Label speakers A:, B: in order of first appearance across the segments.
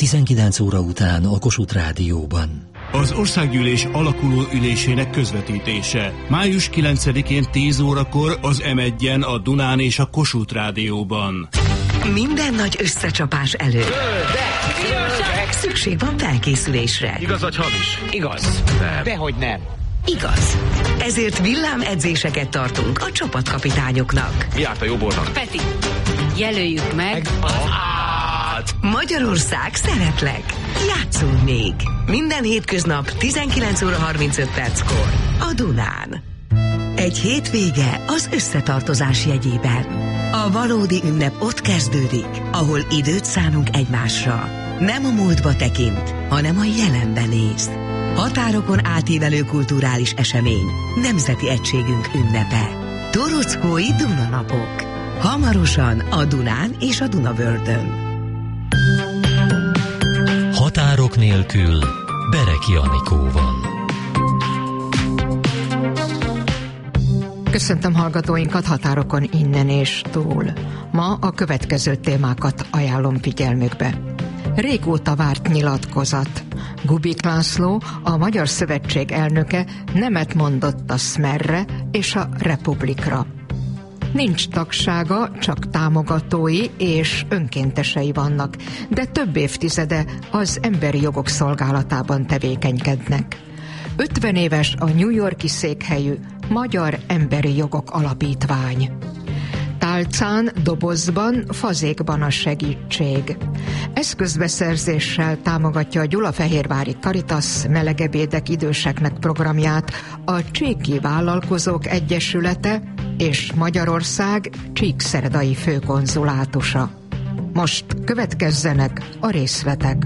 A: 19 óra után a Kossuth Rádióban.
B: Az országgyűlés alakuló ülésének közvetítése. Május 9-én 10 órakor az M1-en, a Dunán és a Kossuth Rádióban.
C: Minden nagy összecsapás előtt szükség van felkészülésre.
D: Igaz vagy hamis?
E: Igaz.
D: Nem.
E: Dehogy nem.
C: Igaz. Ezért villámedzéseket tartunk a csapatkapitányoknak.
D: Mi járt a jobb oldalon?
F: Peti, jelöljük meg az át.
C: Magyarország szeretlek. Játszunk még. Minden hétköznap 19 óra 35 perckor a Dunán. Egy hétvége az összetartozás jegyében. A valódi ünnep ott kezdődik, ahol időt szánunk egymásra. Nem a múltba tekint, hanem a jelenbe néz. Határokon átívelő kulturális esemény, nemzeti egységünk ünnepe. Torockói Dunanapok. Hamarosan a Dunán és a Dunavöldön.
A: Határok nélkül Bereki Anikóval.
G: Köszöntöm hallgatóinkat határokon innen és túl. Ma a következő témákat ajánlom figyelmükbe. Régóta várt nyilatkozat. Gubik László, a Magyar Szövetség elnöke nemet mondott a Smerre és a Republikra. Nincs tagsága, csak támogatói és önkéntesei vannak, de több évtizede az emberi jogok szolgálatában tevékenykednek. 50 éves a New York-i székhelyű Magyar Emberi Jogok Alapítvány. Tálcán, dobozban, fazékban a segítség. Eszközbeszerzéssel támogatja a Gyulafehérvári Caritas melegebédek időseknek programját a Csíki Vállalkozók Egyesülete és Magyarország csíkszeredai főkonzulátusa. Most következzenek a részletek.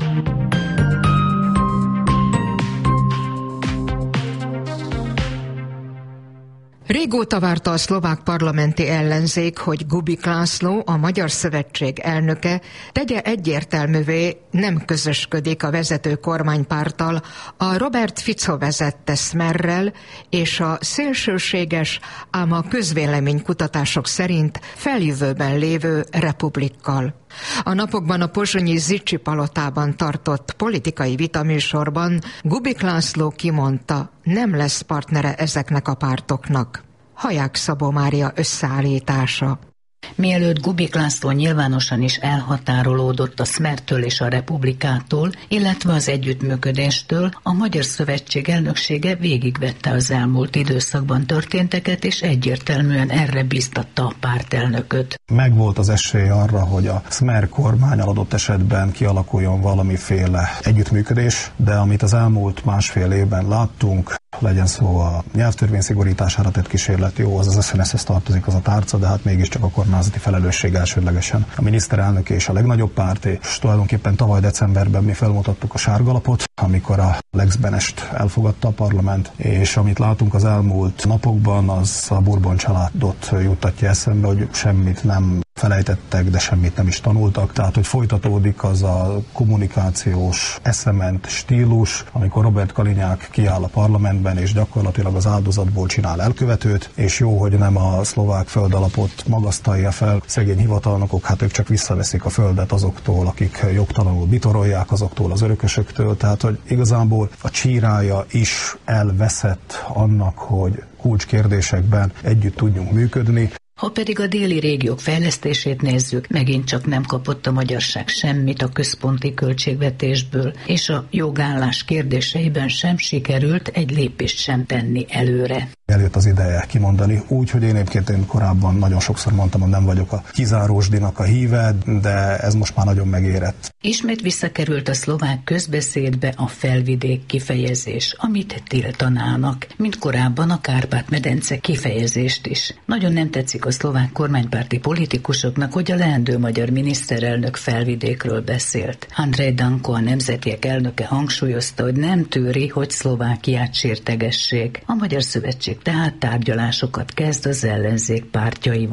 G: Régóta várta a szlovák parlamenti ellenzék, hogy Gubik László, a Magyar Szövetség elnöke tegye egyértelművé, nem közösködik a vezető kormánypárttal, a Robert Fico vezette Smerrel és a szélsőséges, ám a közvéleménykutatások szerint feljövőben lévő Republikkal. A napokban a pozsonyi Zichy palotában tartott politikai vitaműsorban Gubik László kimondta, nem lesz partnere ezeknek a pártoknak. Haják Szabó Mária összeállítása.
H: Mielőtt Gubik László nyilvánosan is elhatárolódott a Smertől és a Republikától, illetve az együttműködéstől, a Magyar Szövetség elnöksége végigvette az elmúlt időszakban történteket, és egyértelműen erre bíztatta a pártelnököt.
I: Megvolt az esély arra, hogy a Smer kormánnyal adott esetben kialakuljon valamiféle együttműködés, de amit az elmúlt másfél évben láttunk, legyen szó a nyelvtörvény szigorítására tett kísérlet, jó, az SNS-hez tartozik az a tárca, de hát mégiscsak a kormányzati felelősség elsődlegesen a miniszterelnök és a legnagyobb párt, és tulajdonképpen tavaly decemberben mi felmutattuk a sárgalapot, amikor a Lex Benest elfogadta a parlament, és amit látunk az elmúlt napokban, az a Bourbon családot juttatja eszembe, hogy semmit nem felejtettek, de semmit nem is tanultak. Tehát, hogy folytatódik az a kommunikációs eszement stílus, amikor Robert Kalinyák kiáll a parlamentben, és gyakorlatilag az áldozatból csinál elkövetőt, és jó, hogy nem a szlovák földalapot magasztalja fel. Szegény hivatalnokok, hát ők csak visszaveszik a földet azoktól, akik jogtalanul bitorolják, azoktól az örökösöktől. Tehát, hogy igazából a csírája is elveszett annak, hogy kulcskérdésekben együtt tudjunk működni.
H: Ha pedig a déli régiók fejlesztését nézzük, megint csak nem kapott a magyarság semmit a központi költségvetésből, és a jogállás kérdéseiben sem sikerült egy lépést sem tenni előre.
I: Eljött az ideje kimondani, úgy, hogy én egyébként korábban nagyon sokszor mondtam, hogy nem vagyok a kizárósdinak a híve, de ez most már nagyon megérett.
H: Ismét visszakerült a szlovák közbeszédbe a felvidék kifejezés, amit tiltanának, mint korábban a Kárpát-medence kifejezést is. Nagyon nem tetszik a szlovák kormánypárti politikusoknak, hogy a leendő magyar miniszterelnök felvidékről beszélt. Andrej Danko, a Nemzetiek elnöke hangsúlyozta, hogy nem tűri, hogy Szlovákiát sértegessék. A Magyar Szövetség tehát tárgyalásokat kezd az ellenzék pártjaival.
I: A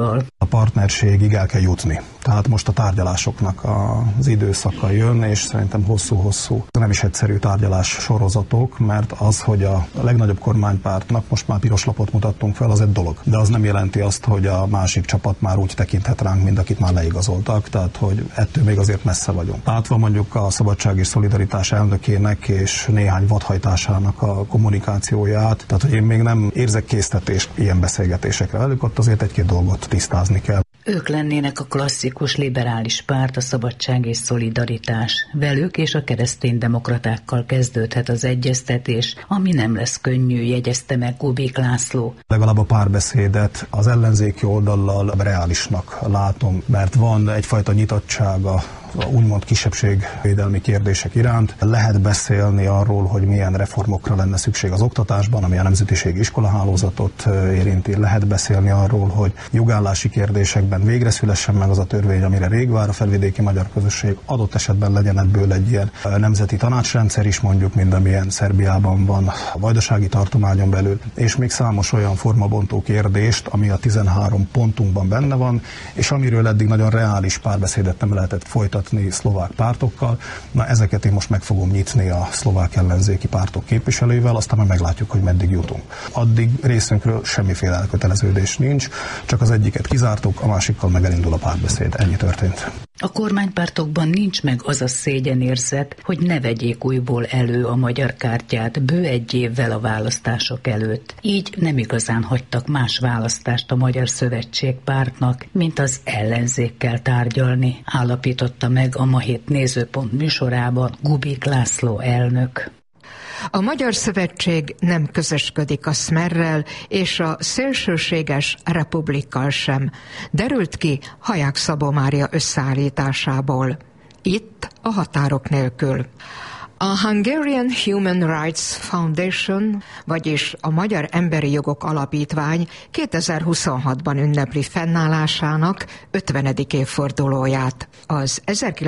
I: partnerségig el kell jutni. Tehát most a tárgyalásoknak az időszaka jön, és szerintem hosszú, nem is egyszerű tárgyalás sorozatok, mert az, hogy a legnagyobb kormánypártnak most már piros lapot mutattunk fel, az egy dolog. De az nem jelenti azt, hogy a másik csapat már úgy tekinthet ránk, mint akit már leigazoltak, tehát hogy ettől még azért messze vagyunk. Látva mondjuk a Szabadság és Szolidaritás elnökének és néhány vadhajtásának a kommunikációját, tehát hogy én még nem érzek késztetést ilyen beszélgetésekre velük, ott azért egy-két dolgot tisztázni kell.
H: Ők lennének a klasszikus liberális párt, a Szabadság és Szolidaritás. Velük és a kereszténydemokratákkal kezdődhet az egyeztetés, ami nem lesz könnyű, jegyezte meg Kubik László.
I: Legalább a párbeszédet az ellenzéki oldallal reálisnak látom, mert van egyfajta nyitottsága úgymond kisebbségvédelmi kérdések iránt. Lehet beszélni arról, hogy milyen reformokra lenne szükség az oktatásban, ami a nemzetiségi iskolahálózatot érinti. Lehet beszélni arról, hogy jogállási kérdésekben végre szülessen meg az a törvény, amire rég vár a felvidéki magyar közösség. Adott esetben legyen ebből egy ilyen nemzeti tanácsrendszer is, mondjuk, mint amilyen Szerbiában van a vajdasági tartományon belül, és még számos olyan formabontó kérdést, ami a 13 pontunkban benne van, és amiről eddig nagyon reális párbeszédet nem lehetett folytatni szlovák pártokkal. Na, ezeket én most meg fogom nyitni a szlovák ellenzéki pártok képviselőivel, aztán majd meglátjuk, hogy meddig jutunk. Addig részünkről semmiféle elköteleződés nincs, csak az egyiket kizártuk, a másikkal meg elindul a párbeszéd. Ennyi történt.
H: A kormánypártokban nincs meg az a szégyenérzet, hogy ne vegyék újból elő a magyar kártyát bő egy évvel a választások előtt. Így nem igazán hagytak más választást a Magyar Szövetség pártnak, mint az ellenzékkel tárgyalni, állapította meg a Ma Hét Nézőpont műsorában Kubik László elnök.
G: A Magyar Szövetség nem közösködik a Smerrel és a szélsőséges Republikkal sem, derült ki Haják Szabó Mária összeállításából. Itt a Határok nélkül. A Hungarian Human Rights Foundation, vagyis a Magyar Emberi Jogok Alapítvány 2026-ban ünnepli fennállásának 50. évfordulóját. Az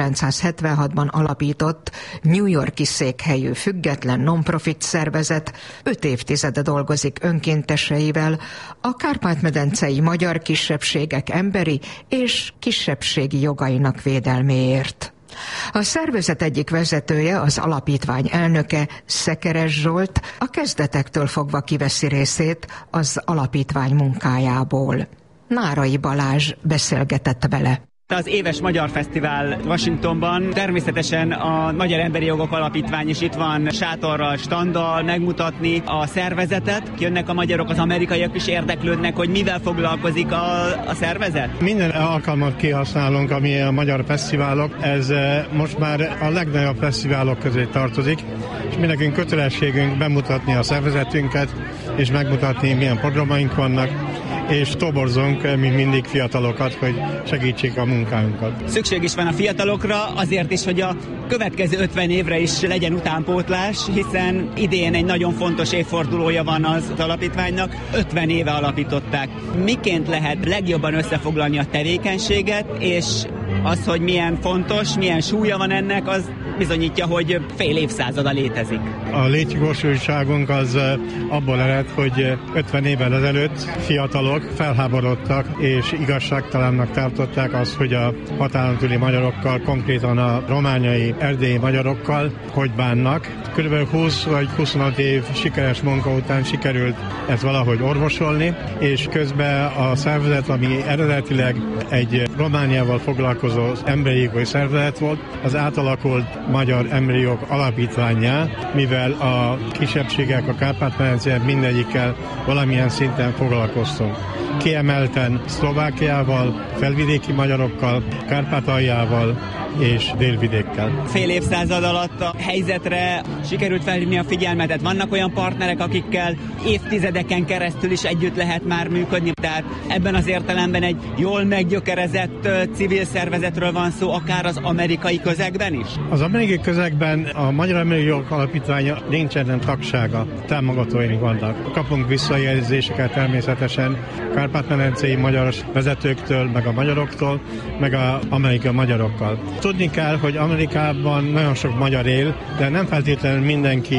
G: 1976-ban alapított New York-i székhelyű független non-profit szervezet 5 évtizede dolgozik önkénteseivel a kárpát-medencei magyar kisebbségek emberi és kisebbségi jogainak védelméért. A szervezet egyik vezetője, az alapítvány elnöke, Szekeres Zsolt a kezdetektől fogva kiveszi részét az alapítvány munkájából. Nárai Balázs beszélgetett vele.
D: Az éves Magyar Fesztivál Washingtonban, természetesen a Magyar Emberi Jogok Alapítvány is itt van sátorral, standdal megmutatni a szervezetet. Jönnek a magyarok, az amerikaiak is érdeklődnek, hogy mivel foglalkozik a szervezet.
E: Minden alkalmat kihasználunk, ami a magyar fesztiválok. Ez most már a legnagyobb fesztiválok közé tartozik, és mi nekünk kötelességünk bemutatni a szervezetünket, és megmutatni, milyen programaink vannak, és toborzunk, mint mindig, fiatalokat, hogy segítsék a munkánkat.
D: Szükség is van a fiatalokra, azért is, hogy a következő 50 évre is legyen utánpótlás, hiszen idén egy nagyon fontos évfordulója van az alapítványnak. 50 éve alapították. Miként lehet legjobban összefoglalni a tevékenységet, és az, hogy milyen fontos, milyen súlya van ennek, az bizonyítja, hogy fél évszázada létezik.
E: A létjogosultságunk az abból ered, hogy 50 évvel ezelőtt fiatalok felháborodtak és igazságtalannak tartották azt, hogy a határon túli magyarokkal, konkrétan a romániai, erdélyi magyarokkal hogy bánnak. Körülbelül 20 vagy 25 év sikeres munka után sikerült ezt valahogy orvosolni, és közben a szervezet, ami eredetileg egy Romániával foglalkozó emberi jogi szervezet volt, az átalakult Magyar Emberi Jog Alapítvánnyá, mivel a kisebbségek, a Kárpát-medencében mindegyikkel valamilyen szinten foglalkoztunk. Kiemelten Szlovákiával, felvidéki magyarokkal, Kárpátaljával és délvidékkel.
D: Fél évszázad alatt a helyzetre sikerült felhívni a figyelmet. Vannak olyan partnerek, akikkel évtizedeken keresztül is együtt lehet már működni. Tehát ebben az értelemben egy jól meggyökerezett civil szervezetről van szó, akár az amerikai közegben is?
E: Az amerikai közegben a Magyar Emberi Jogok Alapítványa nincsen tagsága, támogatóink vannak. Kapunk visszajelzéseket természetesen Kárpát-medencei magyar vezetőktől, meg a magyaroktól, meg az amerikai magyarokkal. Tudni kell, hogy Amerikában nagyon sok magyar él, de nem feltétlenül mindenki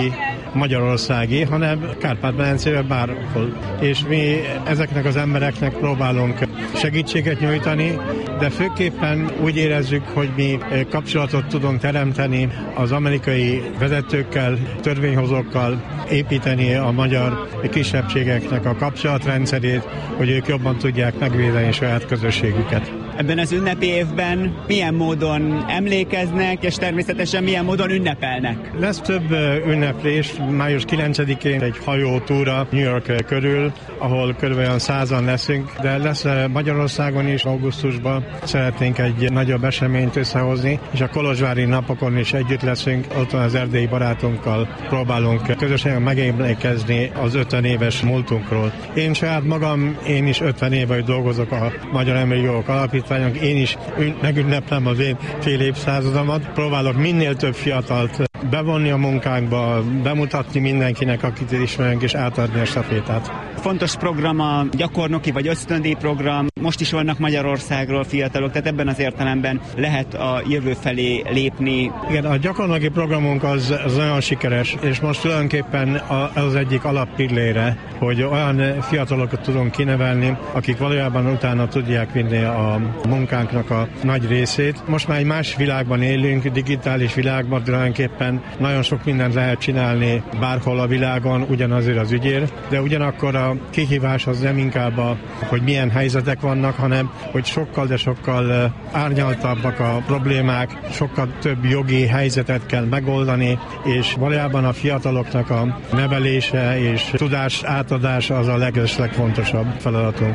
E: magyarországi, hanem Kárpát-medencében bárhol. És mi ezeknek az embereknek próbálunk segítséget nyújtani, de főképpen úgy érezzük, hogy mi kapcsolatot tudunk teremteni az amerikai vezetőkkel, törvényhozókkal, építeni a magyar kisebbségeknek a kapcsolatrendszerét, hogy ők jobban tudják megvédeni saját közösségüket.
D: Ebben az ünnepi évben milyen módon emlékeznek, és természetesen milyen módon ünnepelnek?
E: Lesz több ünneplés, május 9-én egy hajótúra New York körül, ahol körülbelül 100-an leszünk, de lesz Magyarországon is augusztusban. Szeretnénk egy nagyobb eseményt összehozni, és a kolozsvári napokon is együtt leszünk, ott az erdélyi barátunkkal próbálunk közösen megemlékezni az 50 éves múltunkról. Én saját magam, én is 50 éve dolgozok a Magyar Emberi Jogok Alapítványon, én is megünneplem az én fél évszázadomat. Próbálok minél több fiatalt bevonni a munkánkba, bemutatni mindenkinek, akit ismerünk, és átadni a stafétát.
D: Fontos program a gyakornoki vagy ösztöndíj program. Most is vannak Magyarországról fiatalok, tehát ebben az értelemben lehet a jövő felé lépni.
E: Igen, a gyakornoki programunk az nagyon sikeres, és most tulajdonképpen az egyik alappillére, hogy olyan fiatalokat tudunk kinevelni, akik valójában utána tudják vinni a munkánknak a nagy részét. Most már egy más világban élünk, digitális világban, tulajdonképpen nagyon sok mindent lehet csinálni bárhol a világon, ugyanazért az ügyért, de ugyanakkor a kihívás az nem inkább hogy milyen helyzetek vannak, hanem hogy sokkal, de sokkal árnyaltabbak a problémák, sokkal több jogi helyzetet kell megoldani, és valójában a fiataloknak a nevelése és tudás átadása az a legfontosabb feladatunk.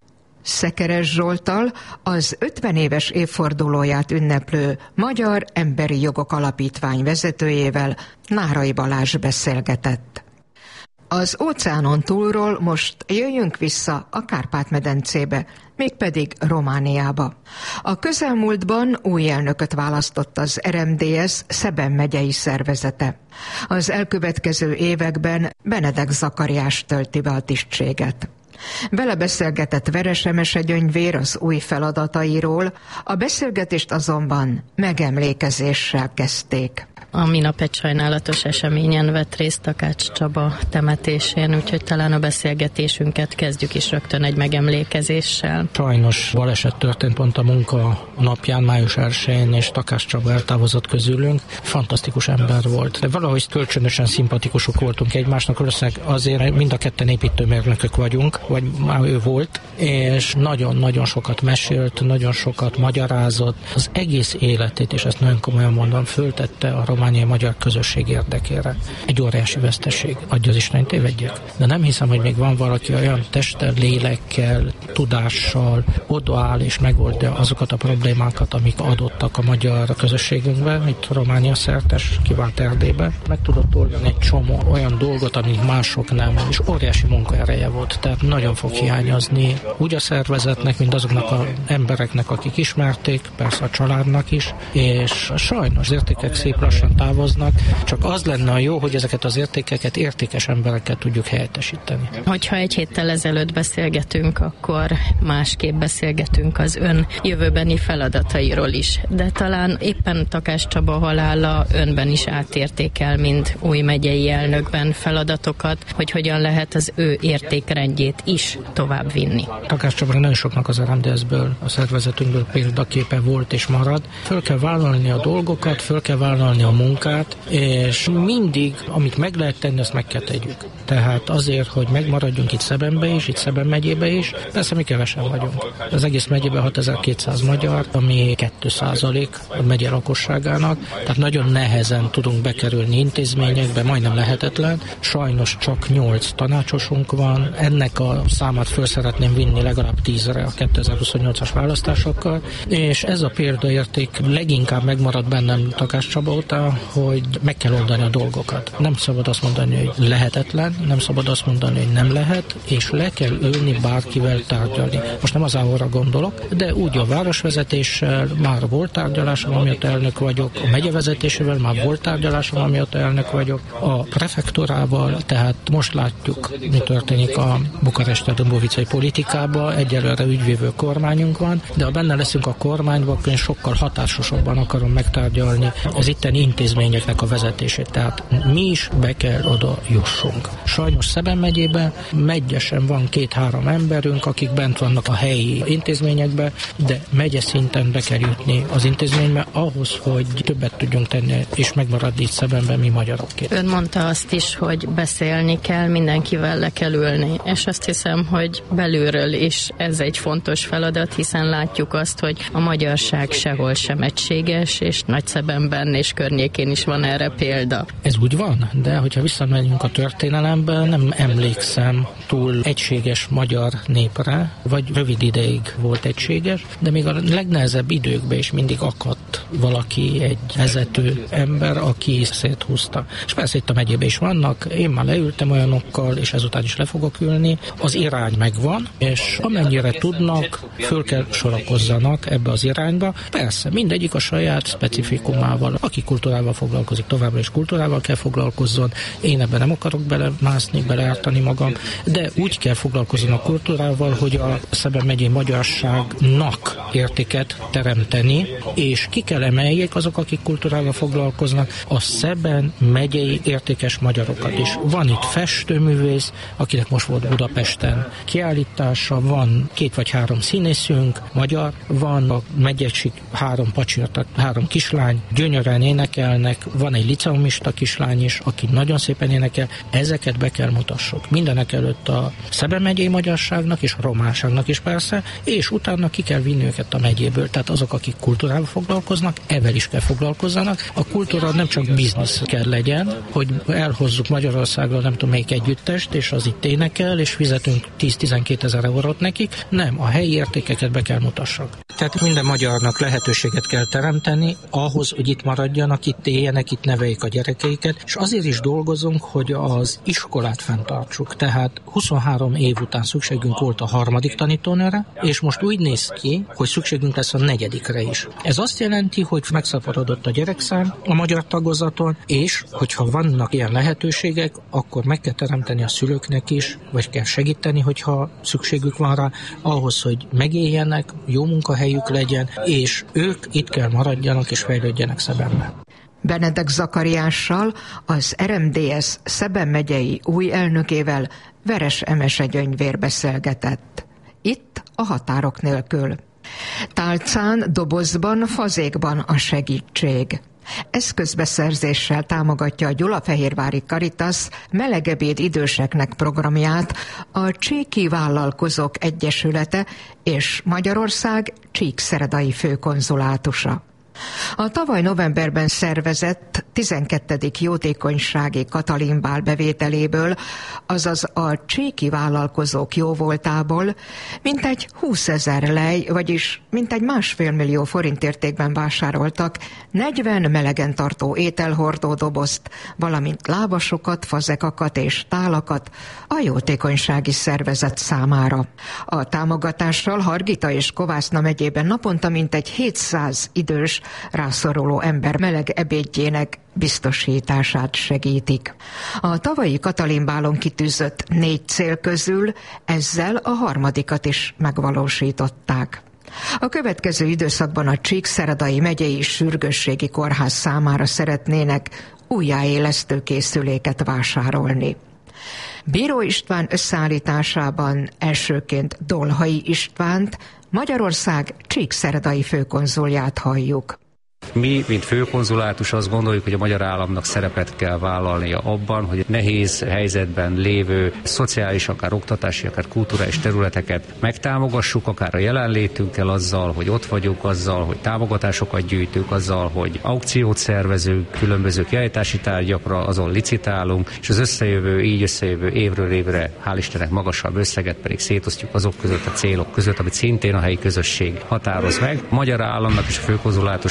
G: Szekeres Zsolttal, az 50 éves évfordulóját ünneplő Magyar Emberi Jogok Alapítvány vezetőjével Nárai Balázs beszélgetett. Az óceánon túlról most jöjjünk vissza a Kárpát-medencébe, mégpedig Romániába. A közelmúltban új elnököt választott az RMDSZ Szeben megyei szervezete. Az elkövetkező években Benedek Zakariás tölti be a tisztséget. Vele beszélgetett Veres Emese Gyöngyvér az új feladatairól, a beszélgetést azonban megemlékezéssel kezdték.
J: A minap egy sajnálatos eseményen vett részt Takács Csaba temetésén, úgyhogy talán a beszélgetésünket kezdjük is rögtön egy megemlékezéssel.
K: Sajnos baleset történt pont a munka napján, május 1-én, és Takács Csaba eltávozott közülünk. Fantasztikus ember volt. De valahogy kölcsönösen szimpatikusok voltunk egymásnak, azért mind a ketten építőmérnökök vagyunk, vagy már ő volt, és nagyon-nagyon sokat mesélt, nagyon sokat magyarázott. Az egész életét, és ezt nagyon komolyan mondom, föltette a romániai magyar közösség érdekére. Egy óriási veszteség. Adja az Isten, tévedjek. De nem hiszem, hogy még van valaki olyan testtel, lélekkel, tudással odaáll és megoldja azokat a problémákat, amik adottak a magyar közösségünkben, itt Románia szertes, kivált Erdélyben. Meg tudott oldani egy csomó olyan dolgot, amik mások nem, és óriási munkaereje volt. Tehát nagyon fog hiányozni úgy a szervezetnek, mint azoknak az embereknek, akik ismerték, persze a családnak is, és sajnos az értékek szép lassan távoznak, csak az lenne a jó, hogy ezeket az értékeket értékes emberekkel tudjuk helyettesíteni.
J: Hogyha egy héttel ezelőtt beszélgetünk, akkor másképp beszélgetünk az ön jövőbeni feladatairól is, de talán éppen Takács Csaba halála önben is átértékel, mint új megyei elnökben feladatokat, hogy hogyan lehet az ő értékrendjét is tovább vinni.
K: Takács Csaba nagyon soknak az RMDSZ-ből, a szervezetünkből példaképe volt és marad. Föl kell vállalni a dolgokat, föl kell vállalni a munkát, és mindig, amit meg lehet tenni, azt meg kell tegyük. Tehát azért, hogy megmaradjunk itt Szebenbe is, itt Szeben megyébe is, persze mi kevesen vagyunk. Az egész megyében 6200 magyar, ami 2% a megye lakosságának, tehát nagyon nehezen tudunk bekerülni intézményekbe, majdnem lehetetlen. Sajnos csak 8 tanácsosunk van, ennek a számát föl szeretném vinni legalább 10-re a 2028-as választásokkal, és ez a példaérték leginkább megmarad bennem Takács Csaba óta, hogy meg kell oldani a dolgokat. Nem szabad azt mondani, hogy lehetetlen, nem szabad azt mondani, hogy nem lehet, és le kell ülni bárkivel tárgyalni. Most nem az AO-ra gondolok, de úgy a városvezetéssel már volt tárgyalásom, amiatt elnök vagyok, a megyevezetésével már volt tárgyalásom, amiatt elnök vagyok, a prefektúrával, tehát most látjuk, mi történik a Bukaresti bukaresti dombovicai politikába, egyelőre ügyvívő kormányunk van, de ha benne leszünk a kormányban, akkor én sokkal hatásosabban akarom megtárgyalni az itteni intézményeknek a vezetését. Tehát mi is be kell oda jussunk. Sajnos Szeben megyében megyesen van 2-3 emberünk, akik bent vannak a helyi intézményekbe, de megye szinten be kell jutni az intézménybe ahhoz, hogy többet tudjunk tenni és megmaradni itt Szebenben mi magyarokként.
J: Ön mondta azt is, hogy beszélni kell, mindenkivel le kell ülni, és azt hiszem, hogy belülről is ez egy fontos feladat, hiszen látjuk azt, hogy a magyarság sehol sem egységes, és Nagyszebenben és környékén is van erre példa.
K: Ez úgy van, de hogyha visszamegyünk a történelembe, nem emlékszem túl egységes magyar népre, vagy rövid ideig volt egységes, de még a legnehezebb időkben is mindig akadt valaki, egy vezető ember, aki széthúzta. És persze itt a megyében is vannak, én már leültem olyanokkal, és ezután is le fogok ülni. Az irány megvan, és amennyire tudnak, föl kell sorakozzanak ebbe az irányba. Persze, mindegyik a saját specifikumával. Aki kultúrával foglalkozik, továbbra is kultúrával kell foglalkozzon. Én ebben nem akarok belemászni, beleártani magam, de úgy kell foglalkozni a kultúrával, hogy a Szeben megyei magyarságnak értéket teremteni, és ki kell emeljék azok, akik kultúrával foglalkoznak, a Szeben megyei értékes magyarokat is. Van itt festőművész, akinek most volt Budapesten kiállítása, van 2 vagy 3 színészünk, magyar, van a megyesig 3 pacsirta, 3 kislány, gyönyörűen énekelnek, van egy liceumista kislány is, aki nagyon szépen énekel, ezeket be kell mutassuk. Mindenek előtt a Szeben megyei magyarságnak és a románságnak is persze, és utána ki kell vinni őket a megyéből, tehát azok, akik kultúrával foglalkoznak, ezzel is kell foglalkozzanak. A kultúra nem csak biznisz kell legyen, hogy elhozzuk Magyarországról nem tudom melyik együttest, és az itt énekel, és fizetünk 10-12 ezer eurót nekik. Nem, a helyi értékeket be kell mutassak. Tehát minden magyarnak lehetőséget kell teremteni ahhoz, hogy itt maradjanak, itt éljenek, itt neveljék a gyerekeiket, és azért is dolgozunk, hogy az iskolát fenntartsuk. Tehát 23 év után szükségünk volt a 3. tanítónőre, és most úgy néz ki, hogy szükségünk lesz a 4. is. Ez azt jelenti, hogy megszaporodott a gyerekszám a magyar tagozaton, és hogyha vannak ilyen lehetőségek, akkor meg kell teremteni a szülőknek is, vagy kell segíteni, hogyha szükségük van rá, ahhoz, hogy megéljenek, jó munkahelyük legyen, és ők itt kell maradjanak és fejlődjenek Szebenben.
G: Benedek Zakariással, az RMDSZ Szeben megyei új elnökével Veres Emese Gyöngyvér beszélgetett. Itt a Határok nélkül. Tálcán, dobozban, fazékban a segítség. Eszközbeszerzéssel támogatja a Gyulafehérvári Caritas Melegebéd időseknek programját a Csíki Vállalkozók Egyesülete és Magyarország Csíkszeredai főkonzulátusa. A tavaly novemberben szervezett 12. jótékonysági Katalin-bál bevételéből, azaz a csíki vállalkozók jóvoltából mintegy 20 000 lej, vagyis mintegy 1,5 millió forint értékben vásároltak 40 melegen tartó ételhordó dobozt, valamint lábasokat, fazekakat és tálakat a jótékonysági szervezet számára. A támogatással Hargita és Kovászna megyében naponta mintegy 700 idős rászoruló ember meleg ebédjének biztosítását segítik. A tavalyi Katalin-bálon kitűzött 4 cél közül ezzel a 3. is megvalósították. A következő időszakban a Csíkszeredai megyei sürgősségi kórház számára szeretnének újjáélesztő készüléket vásárolni. Bíró István összeállításában elsőként Dolhai Istvánt, Magyarország Csíkszeredai főkonzulját halljuk.
L: Mi, mint főkonzulátus azt gondoljuk, hogy a magyar államnak szerepet kell vállalnia abban, hogy nehéz helyzetben lévő szociális, akár oktatási, akár kulturális területeket megtámogassuk, akár a jelenlétünkkel azzal, hogy ott vagyunk, azzal, hogy támogatásokat gyűjtünk, azzal, hogy aukciót szervezünk, különböző kiállítási tárgyakra, azon licitálunk, és az összejövő évről évre, hál' Istennek magasabb összeget pedig szétosztjuk azok között a célok között, amit szintén a helyi közösség határoz meg. A magyar államnak és a főkonzulátus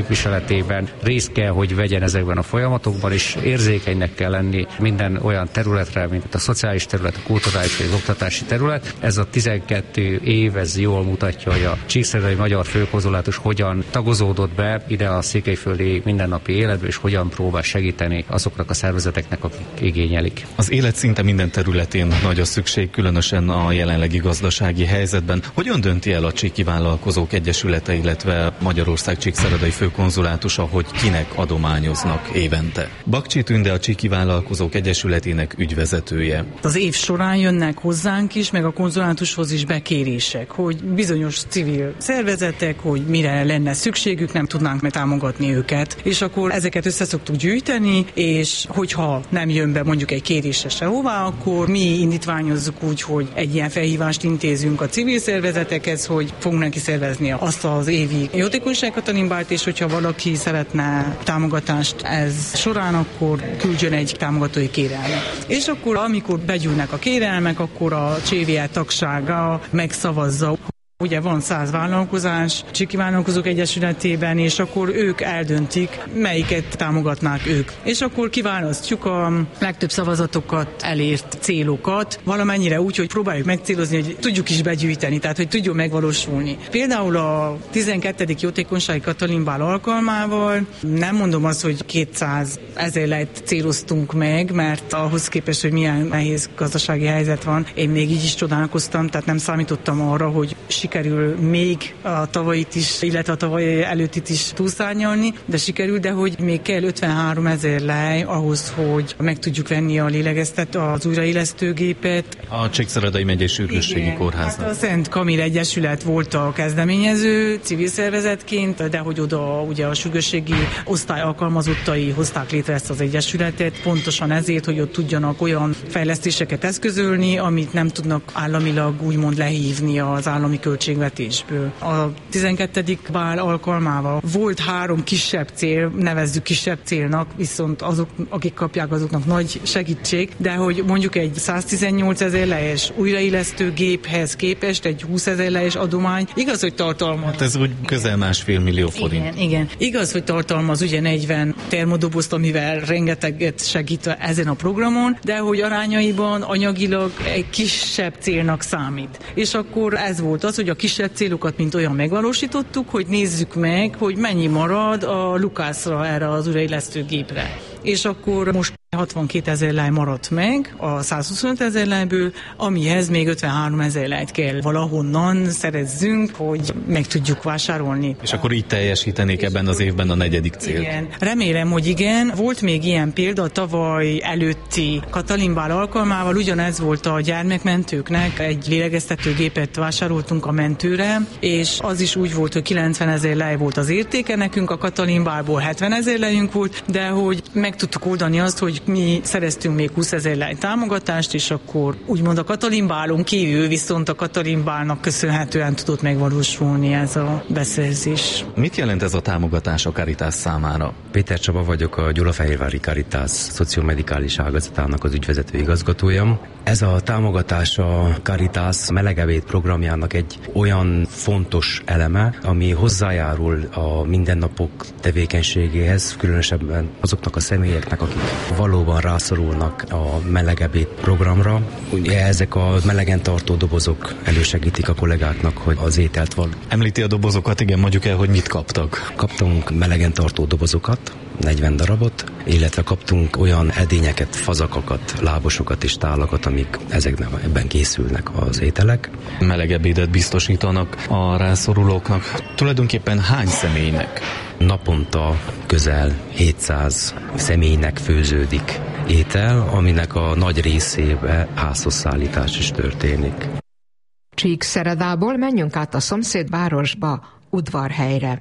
L: képviseletében részt kell, hogy vegyen ezekben a folyamatokban, és érzékenynek kell lenni minden olyan területre, mint a szociális terület, a kulturális vagy az oktatási terület. Ez a 12 év, ez jól mutatja, hogy a csíkszeredai magyar főkonzulátus hogyan tagozódott be ide a székelyföldi mindennapi életbe, és hogyan próbál segíteni azoknak a szervezeteknek, akik igényelik.
M: Az élet szinte minden területén nagy a szükség, különösen a jelenlegi gazdasági helyzetben. Hogyan dönti el a Csíki Vállalkozók Egyesülete, illetve Magyarország csíkszeredai főkonzulátusa, hogy kinek adományoznak évente? Bakcsi Tünde, a Csíki Vállalkozók Egyesületének ügyvezetője.
N: Az év során jönnek hozzánk is, meg a konzulátushoz is bekérések, hogy bizonyos civil szervezetek, hogy mire lenne szükségük, nem tudnánk támogatni őket. És akkor ezeket össze szoktuk gyűjteni, és hogyha nem jön be mondjuk egy kérésre sehová, akkor mi indítványozzuk úgy, hogy egy ilyen felhívást intézünk a civil szervezetekhez, hogy fogunk neki szervezni azt az évi jótékonyság Katalinbált, és hogyha valaki szeretne támogatást ez során, akkor küldjön egy támogatói kérelmet. És akkor amikor begyűlnek a kérelmek, akkor a CVE tagsága megszavazza. Ugye van 100 vállalkozás Csíki Vállalkozók Egyesületében, és akkor ők eldöntik, melyiket támogatnák ők. És akkor kiválasztjuk a legtöbb szavazatokat elért célokat, valamennyire úgy, hogy próbáljuk megcélozni, hogy tudjuk is begyűjteni, tehát hogy tudjon megvalósulni. Például a 12. jótékonysági Katalinbál alkalmával nem mondom azt, hogy 200 000 lejt céloztunk meg, mert ahhoz képest, hogy milyen nehéz gazdasági helyzet van, én még így is csodálkoztam, tehát nem számítottam arra, hogy sikerül még a tavalyit is, illetve a tavaly előttit is túlszárnyalni, de sikerül, de hogy még kell 53 000 lej ahhoz, hogy meg tudjuk venni a lélegeztető, az újraélesztőgépet.
M: A Csíkszeredai megyei sürgősségi kórháznak.
N: Hát a Szent Kamil Egyesület volt a kezdeményező civil szervezetként, de hogy oda ugye a sürgősségi osztály alkalmazottai hozták létre ezt az egyesületet, pontosan ezért, hogy ott tudjanak olyan fejlesztéseket eszközölni, amit nem tudnak államilag úgymond lehívni az állami költségvetésből. A 12. bál alkalmával volt 3 kisebb cél, nevezzük kisebb célnak, viszont azok, akik kapják, azoknak nagy segítség, de hogy mondjuk egy 118 000 lejes újraélesztő géphez képest egy 20 000 lejes adomány, igaz, hogy tartalmaz.
M: Hát ez úgy közel 1,5 millió forint.
N: Igen. Igaz, hogy tartalmaz ugye 40 termodobozt, amivel rengeteget segít ezen a programon, de hogy arányaiban anyagilag egy kisebb célnak számít. És akkor ez volt az, hogy a kisebb célokat mint olyan megvalósítottuk, hogy nézzük meg, hogy mennyi marad a Lukászra, erre az újraélesztő gépre. És akkor most 62 000 lej maradt meg a 125 000 lejből, amihez még 53 000 lejt kell valahonnan szerezzünk, hogy meg tudjuk vásárolni.
M: És akkor így teljesítenék ebben az évben a 4. célt.
N: Igen. Remélem, hogy igen. Volt még ilyen példa a tavaly előtti Katalinbál alkalmával, ugyanez volt a gyermekmentőknek, egy lélegeztetőgépet vásároltunk a mentőre, és az is úgy volt, hogy 90 000 lej volt az értéke, nekünk a Katalinbálból 70 000 lejünk volt, de hogy meg tudtuk oldani azt, hogy mi szereztünk még 20 000 lej támogatást, és akkor úgymond a Katalinbálon kívül viszont a Katalinbálnak köszönhetően tudott megvalósulni ez a beszerzés.
M: Mit jelent ez a támogatás a Caritas számára?
O: Péter Csaba vagyok, a Gyulafehérvári Caritas szociomedikális ágazatának az ügyvezető igazgatója. Ez a támogatás a Caritas melegevét programjának egy olyan fontos eleme, ami hozzájárul a mindennapok tevékenységéhez, különösebben azoknak a személyeknek, akik valóban rászorulnak a melegevét programra. Ugye ezek a melegen tartó dobozok elősegítik a kollégáknak, hogy az ételt van.
M: Említi a dobozokat, igen, mondjuk el, hogy mit kaptak.
O: Kaptunk melegen tartó dobozokat, 40 darabot, illetve kaptunk olyan edényeket, fazakakat, lábosokat és tálakat, amik ebben készülnek az ételek.
M: Meleg ebédet biztosítanak a rászorulóknak. Tulajdonképpen hány személynek?
O: Naponta közel 700 személynek főződik étel, aminek a nagy részébe házhoz szállítás is történik.
G: Csíkszeredából menjünk át a szomszédvárosba, Udvarhelyre.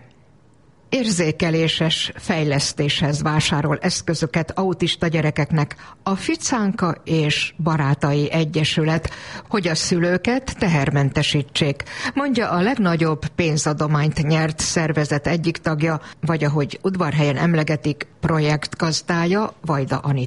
G: Érzékeléses fejlesztéshez vásárol eszközöket autista gyerekeknek a Ficánka és Barátai Egyesület, hogy a szülőket tehermentesítsék, mondja a legnagyobb pénzadományt nyert szervezet egyik tagja, vagy ahogy Udvarhelyen emlegetik, projektgazdája, Vajda Anita.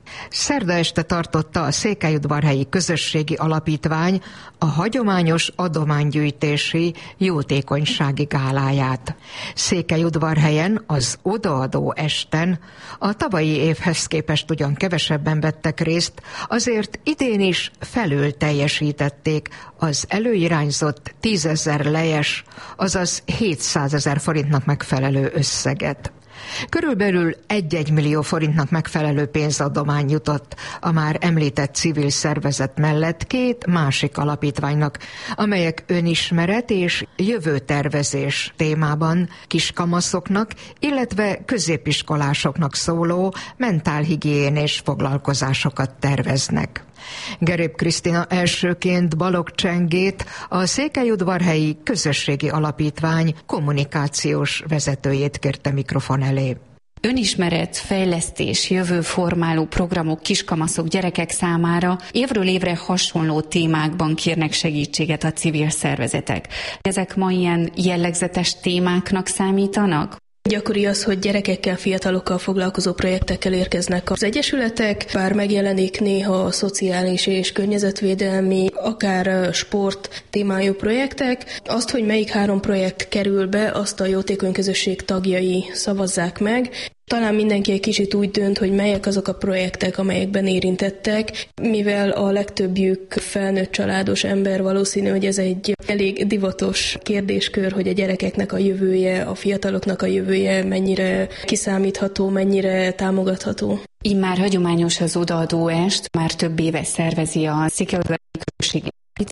G: Szerda este tartotta a Székelyudvarhelyi Közösségi Alapítvány a hagyományos adománygyűjtési jótékonysági gáláját. Székelyudvarhelyen az odaadó esten a tavalyi évhez képest ugyan kevesebben vettek részt, azért idén is felül teljesítették az előirányzott 10 000 lejes, azaz 700 000 forintnak megfelelő összeget. Körülbelül 1 millió forintnak megfelelő pénzadomány jutott a már említett civil szervezet mellett 2 másik alapítványnak, amelyek önismeret és jövőtervezés témában kiskamaszoknak, illetve középiskolásoknak szóló mentálhigiénés foglalkozásokat terveznek. Gerép Krisztina elsőként Balogh Csengét, a Székelyudvarhelyi Közösségi Alapítvány kommunikációs vezetőjét kérte mikrofon elé.
P: Önismeret, fejlesztés, jövőformáló programok kiskamaszok, gyerekek számára évről évre hasonló témákban kérnek segítséget a civil szervezetek. Ezek ma ilyen jellegzetes témáknak számítanak?
Q: Gyakori az, hogy gyerekekkel, fiatalokkal foglalkozó projektekkel érkeznek az egyesületek, bár megjelenik néha a szociális és környezetvédelmi, akár sport témájú projektek. Azt, hogy melyik 3 projekt kerül be, azt a jótékony közösség tagjai szavazzák meg. Talán mindenki egy kicsit úgy dönt, hogy melyek azok a projektek, amelyekben érintettek, mivel a legtöbbjük felnőtt családos ember, valószínű, hogy ez egy elég divatos kérdéskör, hogy a gyerekeknek a jövője, a fiataloknak a jövője mennyire kiszámítható, mennyire támogatható.
P: Immár hagyományos az odaadó est, már több éve szervezi a Székelyudvarhelyi Közösségi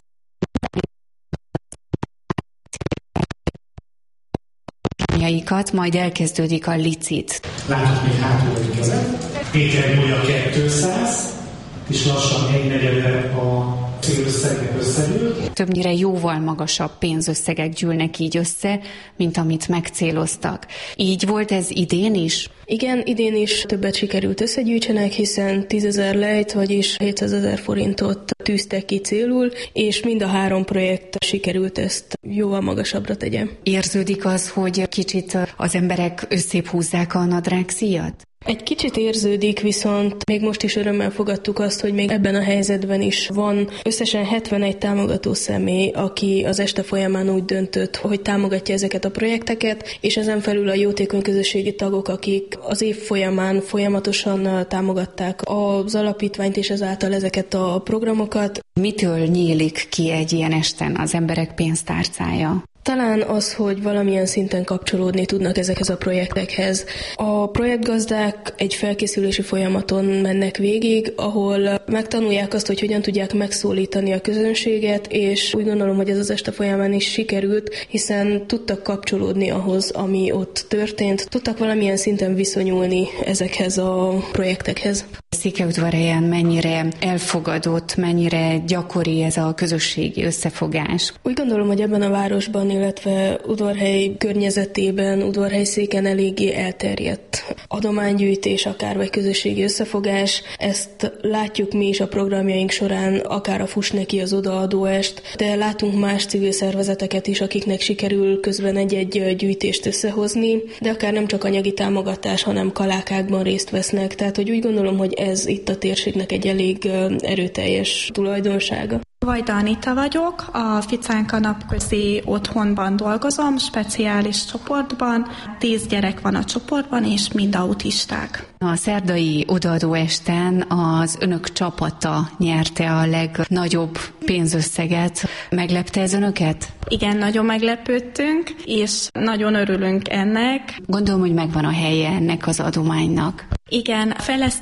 P: majd elkezdődik a licit.
R: Látok még hátul egy kezet. Péter Júlia 200, és lassan 1/4 a célösszegek összegyűl.
P: Többnyire jóval magasabb pénzösszegek gyűlnek így össze, mint amit megcéloztak. Így volt ez idén is?
Q: Igen, idén is többet sikerült összegyűjtsenek, hiszen 10 000 lejt, vagyis 700 000 forintot tűztek ki célul, és mind a 3 projekt sikerült ezt jóval magasabbra tegye.
P: Érződik az, hogy kicsit az emberek összébb húzzák a nadrágszíjat?
Q: Egy kicsit érződik, viszont még most is örömmel fogadtuk azt, hogy még ebben a helyzetben is van összesen 71 támogató személy, aki az este folyamán úgy döntött, hogy támogatja ezeket a projekteket, és ezen felül a jótékony közösségi tagok, akik az év folyamán folyamatosan támogatták az alapítványt és ezáltal ezeket a programokat.
P: Mitől nyílik ki egy ilyen esten az emberek pénztárcája?
Q: Talán az, hogy valamilyen szinten kapcsolódni tudnak ezekhez a projektekhez. A projektgazdák egy felkészülési folyamaton mennek végig, ahol megtanulják azt, hogy hogyan tudják megszólítani a közönséget, és úgy gondolom, hogy ez az este folyamán is sikerült, hiszen tudtak kapcsolódni ahhoz, ami ott történt, tudtak valamilyen szinten viszonyulni ezekhez a projektekhez.
P: Székelyudvarhelyen mennyire elfogadott, mennyire gyakori ez a közösségi összefogás?
Q: Úgy gondolom, hogy ebben a városban, illetve Udvarhely környezetében, Udvarhelyszéken eléggé elterjedt adománygyűjtés, akár vagy közösségi összefogás. Ezt látjuk mi is a programjaink során, akár a Fuss neki az odaadó est, de látunk más civil szervezeteket is, akiknek sikerül közben egy-egy gyűjtést összehozni, de akár nem csak anyagi támogatás, hanem kalákákban részt vesznek. Tehát, hogy úgy gondolom, hogy ez itt a térségnek egy elég erőteljes tulajdonsága.
S: Vajda Anita vagyok, a Ficánka napközi otthonban dolgozom, speciális csoportban. 10 gyerek van a csoportban, és mind autisták.
P: A szerdai odaadó esten az önök csapata nyerte a legnagyobb pénzösszeget. Meglepte ez önöket?
S: Igen, nagyon meglepődtünk, és nagyon örülünk ennek.
P: Gondolom, hogy megvan a helye ennek az adománynak.
S: Igen, fejlesztés